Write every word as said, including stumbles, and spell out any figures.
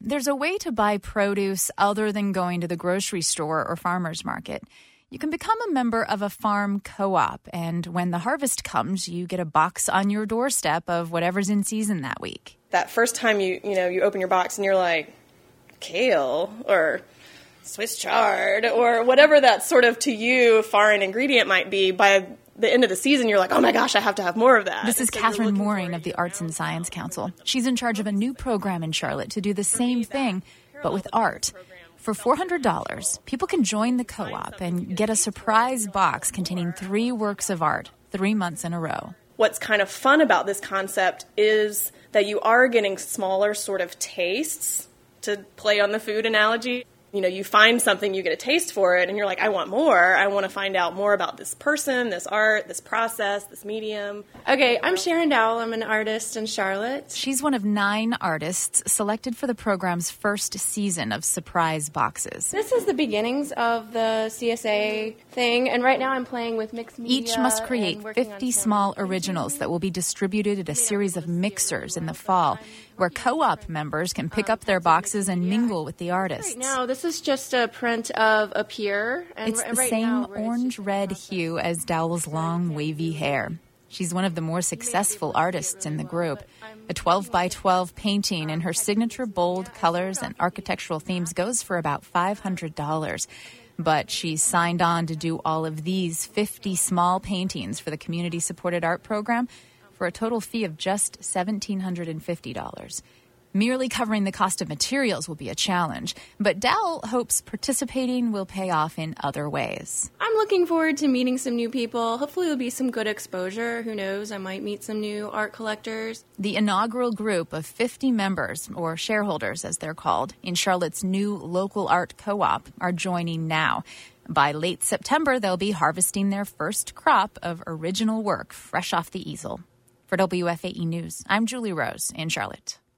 There's a way to buy produce other than going to the grocery store or farmer's market. You can become a member of a farm co-op, and when the harvest comes, you get a box on your doorstep of whatever's in season that week. That first time you, you know, you open your box and you're like, kale or Swiss chard or whatever that sort of to you foreign ingredient might be, by the end of the season, you're like, oh my gosh, I have to have more of that. This is so Catherine Mooring of the Arts and Science Council. She's in charge of a new program in Charlotte to do the same thing, but with art. For four hundred dollars, people can join the co-op and get a surprise box containing three works of art three months in a row. What's kind of fun about this concept is that you are getting smaller sort of tastes, to play on the food analogy. You know, you find something, you get a taste for it, and you're like, I want more. I want to find out more about this person, this art, this process, this medium. Okay, I'm Sharon Dowell. I'm an artist in Charlotte. She's one of nine artists selected for the program's first season of surprise boxes. This is the beginnings of the C S A thing, and right now I'm playing with mixed media. Each must create fifty small originals that will be distributed at a series of mixers in the fall, where co-op members can pick up their boxes and mingle with the artists. Right now, this is just a print of a pier. And it's the right same now, orange-red hue as Dowell's long, wavy hair. She's one of the more successful artists in the group. A twelve by twelve painting in her signature bold colors and architectural themes goes for about five hundred dollars. But she's signed on to do all of these fifty small paintings for the community-supported art program for a total fee of just one thousand seven hundred fifty dollars. Merely covering the cost of materials will be a challenge, but Dowell hopes participating will pay off in other ways. I'm looking forward to meeting some new people. Hopefully there'll be some good exposure. Who knows, I might meet some new art collectors. The inaugural group of fifty members, or shareholders as they're called, in Charlotte's new local art co-op are joining now. By late September, they'll be harvesting their first crop of original work fresh off the easel. For W F A E News, I'm Julie Rose in Charlotte.